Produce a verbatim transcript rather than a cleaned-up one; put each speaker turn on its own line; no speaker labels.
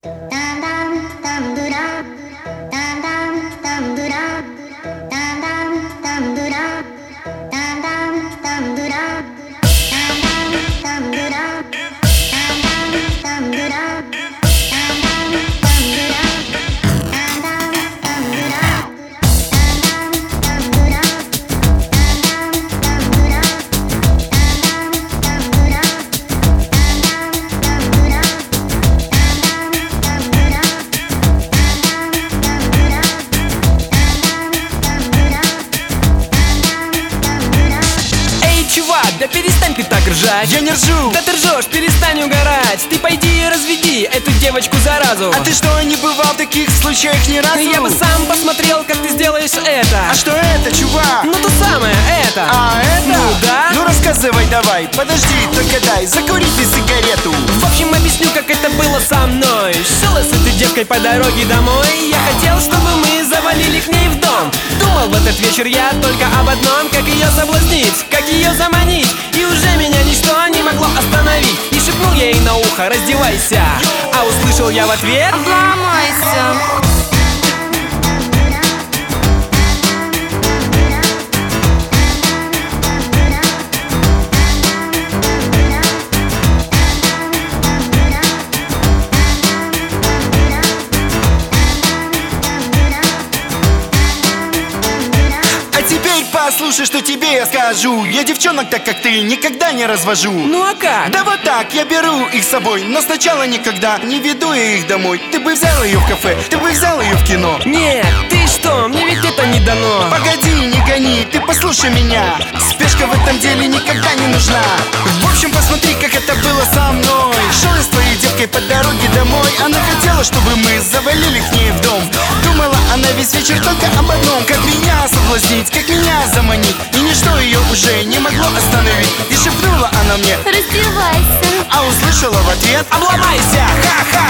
Да перестань ты так ржать.
Я не ржу.
Да ты ржешь, перестань угорать. Ты пойди и разведи эту девочку заразу.
А ты что, не бывал в таких случаях ни разу?
Я бы сам посмотрел, как ты сделаешь это.
А что это, чувак?
Ну то самое, это.
А это?
Ну да.
Ну рассказывай давай, подожди, только дай закурить ты сигарету.
В общем, объясню, как это было со мной. Шел я с этой девкой по дороге домой. Я хотел, чтобы мы завалили к ней в дом. Думал в этот вечер я только об одном: как ее соблазнить, как ее заманить. И уже меня ничто не могло остановить. И шепнул я ей на ухо: раздевайся. А услышал я в ответ:
обломайся.
Послушай, что тебе я скажу. Я девчонок так, как ты, никогда не развожу.
Ну а как?
Да вот так, я беру их с собой, но сначала никогда не веду я их домой. Ты бы взял ее в кафе, ты бы взял ее в кино.
Нет, ты что, мне ведь это не дано.
Погоди, не гони, ты послушай меня. Спешка в этом деле никогда не нужна. В общем, посмотри, как это было со мной. Шел я с твоей девкой по дороге домой. Она хотела, чтобы мы завалили к ней в дом. Думала она весь вечер только об одном: как меня соблазнить, как меня заманить. И ничто ее уже не могло остановить. И шепнула она мне:
раздевайся.
А услышала в ответ:
обломайся, ха-ха.